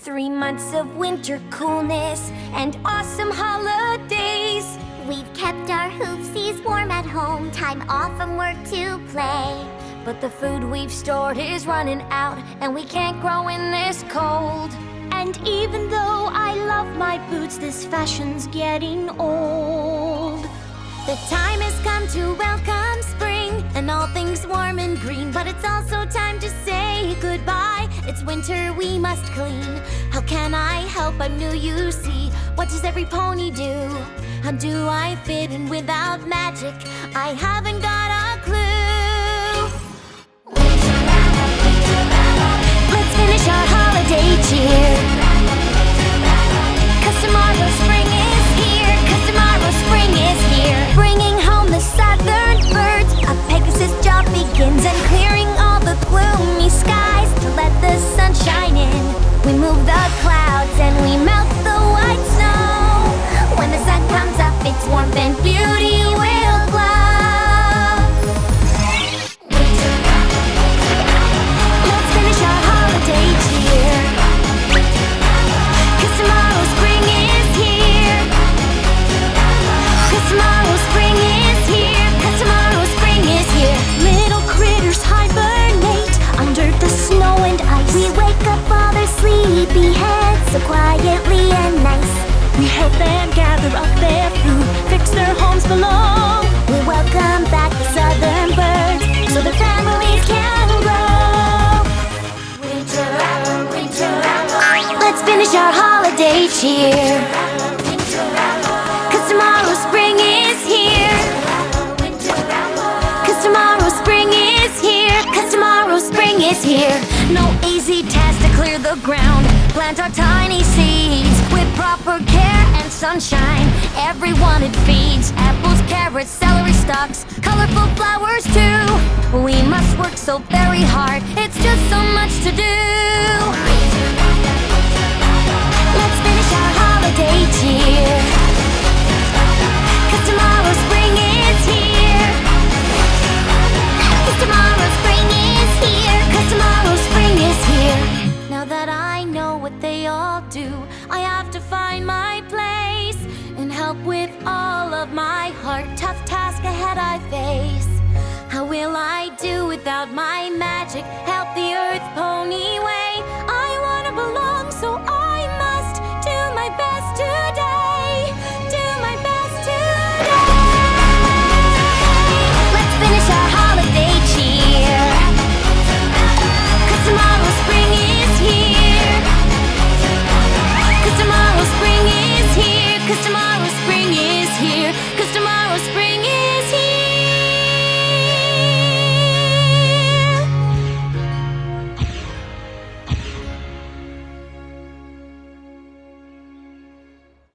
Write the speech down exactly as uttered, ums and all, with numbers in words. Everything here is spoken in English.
Three months of winter coolness and awesome holidays. We've kept our hoofsies warm at home, time off from work to play. But the food we've stored is running out, and we can't grow in this cold. And even though I love my boots, this fashion's getting old. The time has come to welcome spring and all things warm and green. But it's also time to say goodbye. It's winter, we must clean. How can I help? I'm new, you see. What does every pony do? How do I fit in without magic? I haven't got a clue. Let's finish our holiday cheer. 'Cause tomorrow spring is here. 'Cause tomorrow spring is here. Bringing home the southern birds. A Pegasus job begins, and clearing all the gloomy skies to let the sun shine in. We move the clouds and we melt the white snow. When the sun comes up, its warmth and beauty will glow. Let's finish our holiday cheer. 'Cause tomorrow spring is here. 'Cause tomorrow spring is here. 'Cause tomorrow spring is here. Little critters hibernate under the snow and ice. We wake up all their sleepy heads so quietly and nice. We help them gather up their food, fix their homes below. We welcome back the southern birds so their families can grow. Winter, winter, let's finish our holiday cheer. 'Cause tomorrow spring is here. 'Cause tomorrow spring is here. 'Cause tomorrow spring is here. No easy task to clear the ground. Plant our tiny seeds with proper care and sunshine. Everyone it feeds. Apples, carrots, celery stalks, colorful flowers too. We must work so very hard. It's just so much to do. Let's finish our holiday cheer. 'Cause tomorrow spring is here. 'Cause tomorrow spring is here. 'Cause tomorrow spring is here. Now that I know what they all do, I have to find my place and help with all of my heart. Tough task ahead I face. How will I do without my magic? Help the earth pony way. I wanna belong, so I must do my best today. Do my best today. Let's finish our holiday cheer. 'Cause tomorrow spring is here. 'Cause tomorrow spring is here. 'Cause tomorrow spring is here. 'Cause tomorrow spring